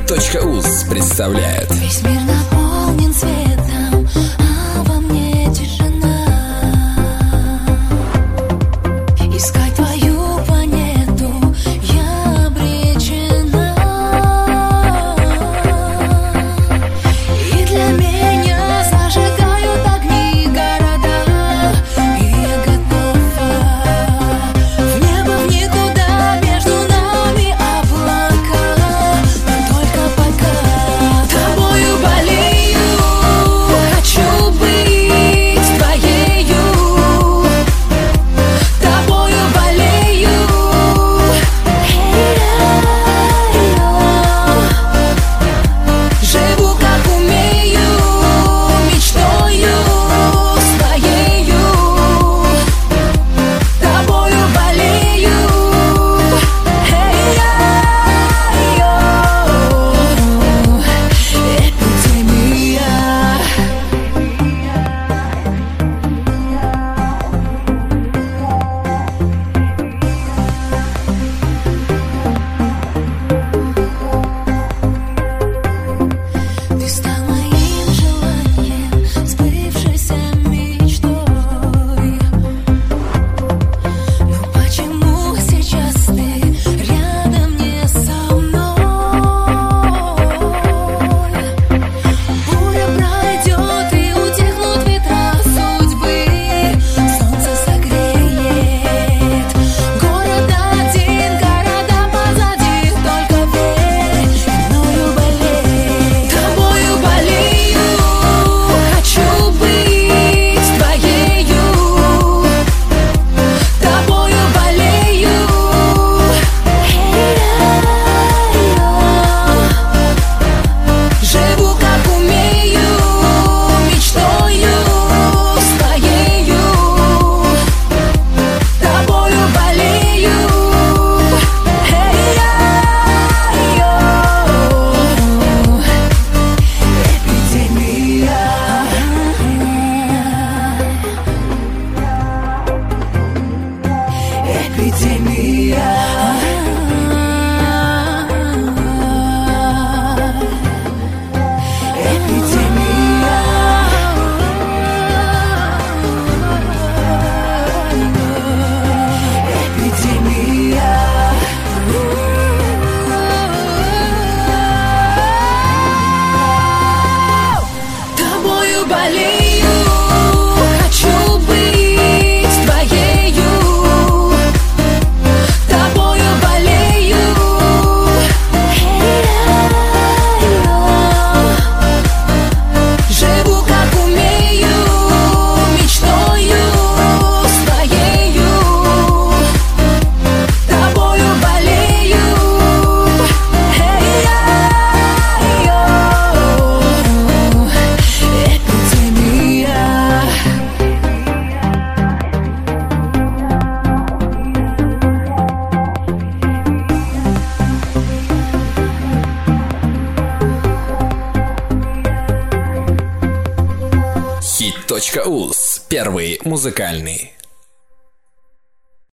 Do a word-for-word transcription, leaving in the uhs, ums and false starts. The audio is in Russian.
Хит.уз представляет. Весь мир наполнен светом, а во мне тишина. Искать твою планету я обречена. И для меня зажигают огни города, и я готова в небо, в никуда, между нами облака. Но только пока тобою болею, хочу быть твоею. Тобою болею, живу как умею, мечтою своею. Тобою болею, ты стал моим желанием, сбывшейся мечтой. Но почему сейчас ты рядом не со мной? Буря пройдет и утихнут ветра судьбы, солнце согреет город один, города позади, только верь, мною болей. Тобою болею, хочу быть твоею. Тобою болею, живу как умею, мечтою своею. Тобою болею, эпидемия, тобою болею, хочу быть твоею. Тобою болею, живу как умею, мечтою своею. Тобою болею, эпидемия. Хит.уз. Первый музыкальный.